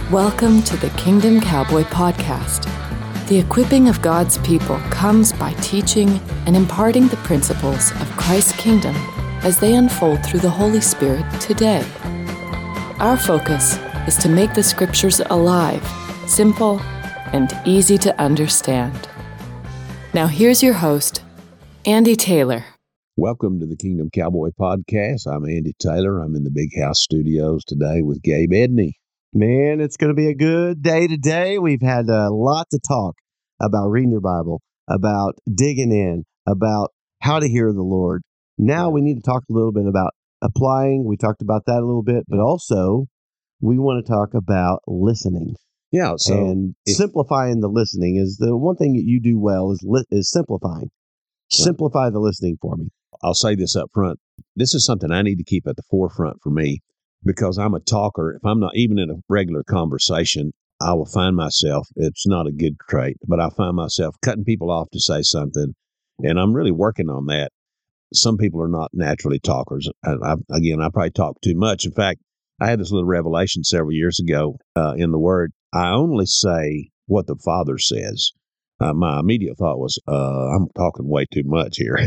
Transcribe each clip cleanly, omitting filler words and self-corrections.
Welcome to the Kingdom Cowboy Podcast. The equipping of God's people comes by teaching and imparting the principles of Christ's kingdom as they unfold through the Holy Spirit today. Our focus is to make the Scriptures alive, simple, and easy to understand. Now here's your host, Andy Taylor. Welcome to the Kingdom Cowboy Podcast. I'm Andy Taylor. I'm in the Big House Studios today with Gabe Edney. Man, it's going to be a good day today. We've had a lot to talk about reading your Bible, about digging in, about how to hear the Lord. Now we need to talk a little bit about applying. We talked about that a little bit, but also we want to talk about listening. Yeah, so simplifying the listening is the one thing that you do well is simplifying. Simplify the listening for me. I'll say this up front. This is something I need to keep at the forefront for me because I'm a talker. If I'm not even in a regular conversation, I will find myself, it's not a good trait, but I find myself cutting people off to say something, and I'm really working on that. Some people are not naturally talkers. I probably talk too much. In fact, I had this little revelation several years ago in the Word. I only say what the Father says. My immediate thought was, I'm talking way too much here.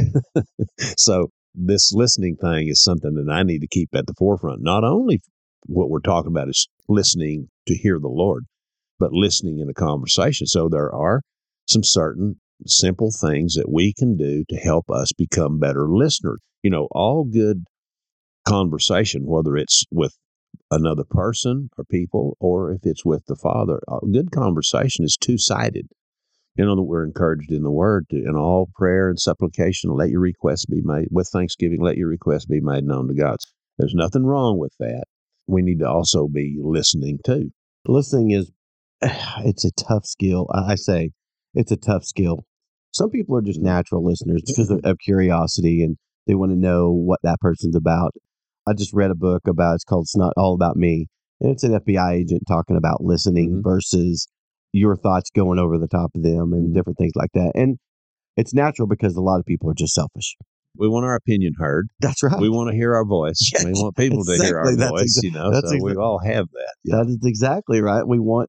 So this listening thing is something that I need to keep at the forefront. Not only what we're talking about is listening to hear the Lord, but listening in a conversation. So there are some certain simple things that we can do to help us become better listeners. You know, all good conversation, whether it's with another person or people, or if it's with the Father, a good conversation is two-sided. You know that we're encouraged in the Word to, in all prayer and supplication, let your requests be made. With thanksgiving, let your requests be made known to God. There's nothing wrong with that. We need to also be listening too. Listening it's a tough skill. I say it's a tough skill. Some people are just natural listeners because of curiosity and they want to know what that person's about. I just read a book it's called It's Not All About Me. And it's an FBI agent talking about listening versus your thoughts going over the top of them and different things like that. And it's natural because a lot of people are just selfish. We want our opinion heard. That's right. We want to hear our voice. Yes, we want people to hear our voice, we all have that. Yeah. That is exactly right.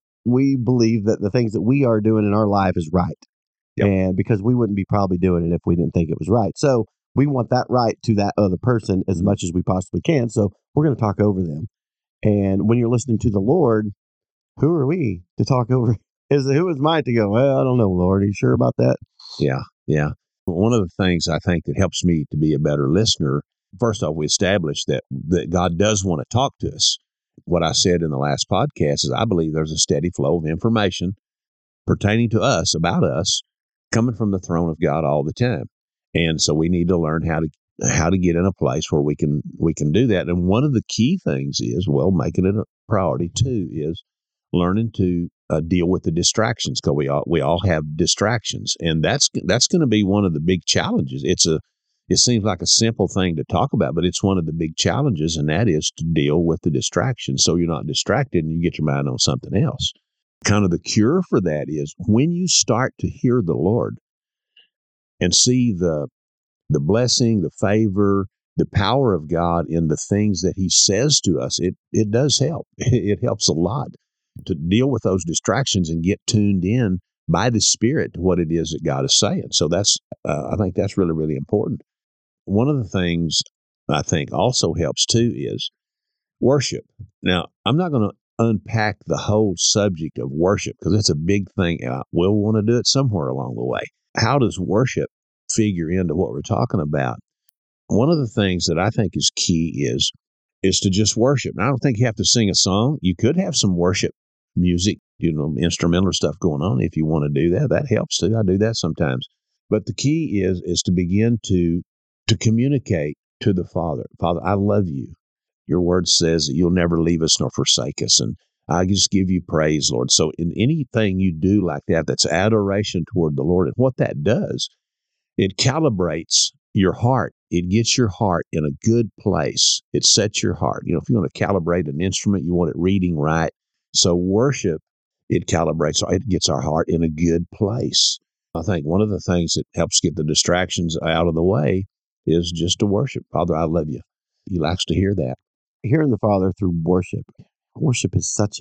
We believe that the things that we are doing in our life is right. Yep. And because we wouldn't be probably doing it if we didn't think it was right. So we want that right to that other person as much as we possibly can. So we're going to talk over them. And when you're listening to the Lord, who are we to talk over? Who is mine to go, well, I don't know, Lord. Are you sure about that? Yeah. One of the things I think that helps me to be a better listener, first off, we established that God does want to talk to us. What I said in the last podcast is I believe there's a steady flow of information pertaining to us, about us, coming from the throne of God all the time. And so we need to learn how to get in a place where we can do that. And one of the key things is, making it a priority too, is learning to deal with the distractions, because we all have distractions, and that's going to be one of the big challenges. It seems like a simple thing to talk about, but it's one of the big challenges, and that is to deal with the distractions so you're not distracted and you get your mind on something else. Kind of the cure for that is when you start to hear the Lord and see the blessing, the favor, the power of God in the things that He says to us, it does help. It helps a lot to deal with those distractions and get tuned in by the Spirit to what it is that God is saying. So I think that's really, really important. One of the things I think also helps too is worship. Now, I'm not going to unpack the whole subject of worship because it's a big thing. We'll want to do it somewhere along the way. How does worship figure into what we're talking about? One of the things that I think is key is to just worship. And I don't think you have to sing a song. You could have some worship music, instrumental stuff going on if you want to do that. That helps too. I do that sometimes. But the key is to begin to communicate to the Father. Father, I love you. Your word says that you'll never leave us nor forsake us. And I just give you praise, Lord. So in anything you do like that, that's adoration toward the Lord. And what that does, it calibrates your heart. It gets your heart in a good place. It sets your heart. If you want to calibrate an instrument, you want it reading right. So worship, it calibrates, it gets our heart in a good place. I think one of the things that helps get the distractions out of the way is just to worship. Father, I love you. He likes to hear that. Hearing the Father through worship. Worship is such a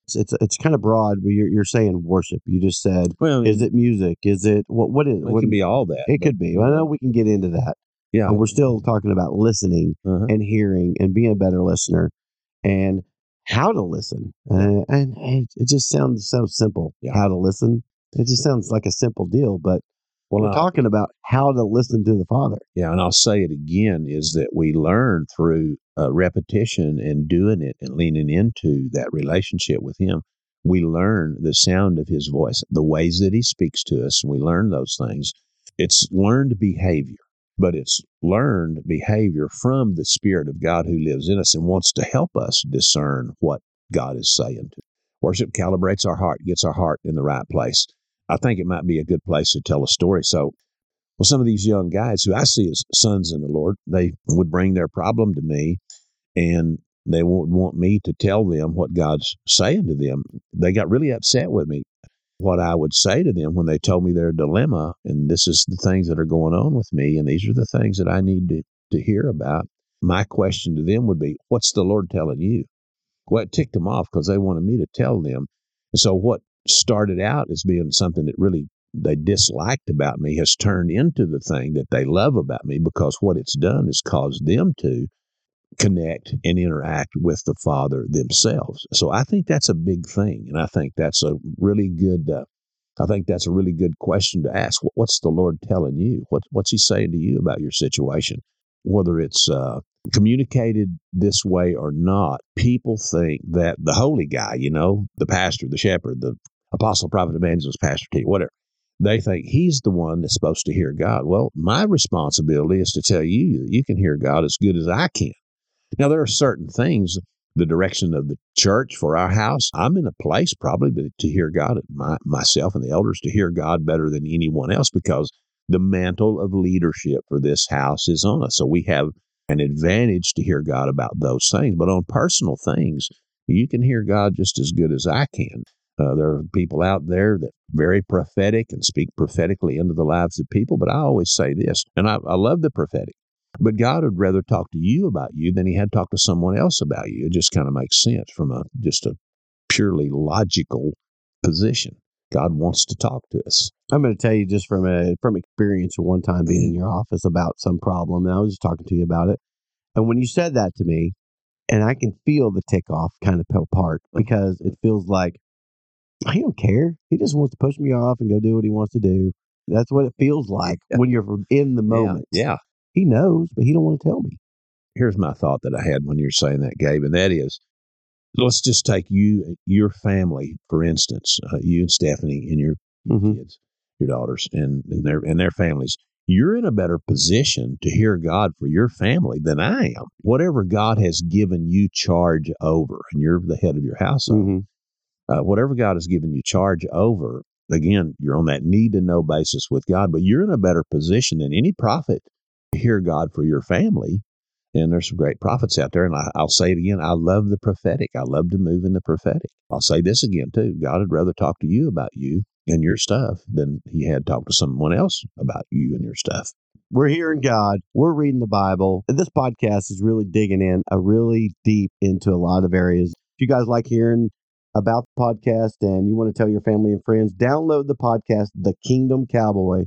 It's kind of broad, but you're saying worship. You just said, Well, is it music? Is it what is it can be all that. It could be. I know we can get into that. Yeah. But we're still talking about listening and hearing and being a better listener and how to listen. And it just sounds so simple. Yeah. How to listen. It just sounds like a simple deal, but we're talking about how to listen to the Father. Yeah, and I'll say it again, is that we learn through repetition and doing it and leaning into that relationship with Him. We learn the sound of His voice, the ways that He speaks to us, and we learn those things. It's learned behavior, but it's learned behavior from the Spirit of God who lives in us and wants to help us discern what God is saying. Worship calibrates our heart, gets our heart in the right place. I think it might be a good place to tell a story. So, some of these young guys who I see as sons in the Lord, they would bring their problem to me, and they would want me to tell them what God's saying to them. They got really upset with me. What I would say to them when they told me their dilemma, and this is the things that are going on with me, and these are the things that I need to hear about. My question to them would be, what's the Lord telling you? Well, it ticked them off because they wanted me to tell them. And so what started out as being something that really they disliked about me has turned into the thing that they love about me, because what it's done is caused them to connect and interact with the Father themselves. So I think that's a big thing, and I think that's a really good. Question to ask. What's the Lord telling you? What's He saying to you about your situation? Whether it's communicated this way or not, people think that the holy guy, the pastor, the shepherd, the apostle, prophet, evangelist, pastor, teacher, whatever, they think he's the one that's supposed to hear God. Well, my responsibility is to tell you that you can hear God as good as I can. Now, there are certain things, the direction of the church for our house, I'm in a place probably to hear God, myself and the elders, to hear God better than anyone else, because the mantle of leadership for this house is on us. So we have an advantage to hear God about those things. But on personal things, you can hear God just as good as I can. There are people out there that are very prophetic and speak prophetically into the lives of people. But I always say this, and I love the prophetic, but God would rather talk to you about you than He had talked to someone else about you. It just kind of makes sense from just a purely logical position. God wants to talk to us. I'm going to tell you just from experience of one time being in your office about some problem, and I was just talking to you about it. And when you said that to me, and I can feel the tick off kind of apart, because it feels like, I don't care. He just wants to push me off and go do what he wants to do. That's what it feels like when you're in the moment. Yeah. He knows, but he don't want to tell me. Here's my thought that I had when you're saying that, Gabe, and that is, let's just take your family, for instance, you and Stephanie and your kids, your daughters, and their families. You're in a better position to hear God for your family than I am. Whatever God has given you charge over, and you're the head of your household, whatever God has given you charge over, again, you're on that need-to-know basis with God, but you're in a better position than any prophet to hear God for your family. And there's some great prophets out there. And I'll say it again. I love the prophetic. I love to move in the prophetic. I'll say this again, too. God would rather talk to you about you and your stuff than He had talked to someone else about you and your stuff. We're hearing God. We're reading the Bible. This podcast is really digging in really deep into a lot of areas. If you guys like hearing about the podcast and you want to tell your family and friends, download the podcast, The Kingdom Cowboy,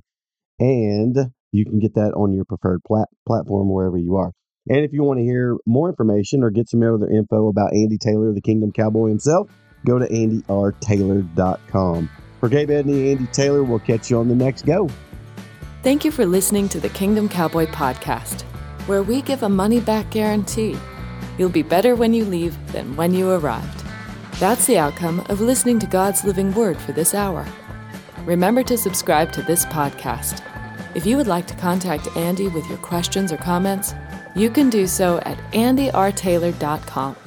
and you can get that on your preferred platform wherever you are. And if you want to hear more information or get some other info about Andy Taylor, the Kingdom Cowboy himself, go to andyrtaylor.com. For Gabe Edney, Andy Taylor, we'll catch you on the next go. Thank you for listening to the Kingdom Cowboy podcast, where we give a money-back guarantee. You'll be better when you leave than when you arrived. That's the outcome of listening to God's living word for this hour. Remember to subscribe to this podcast. If you would like to contact Andy with your questions or comments, you can do so at andyrtaylor.com.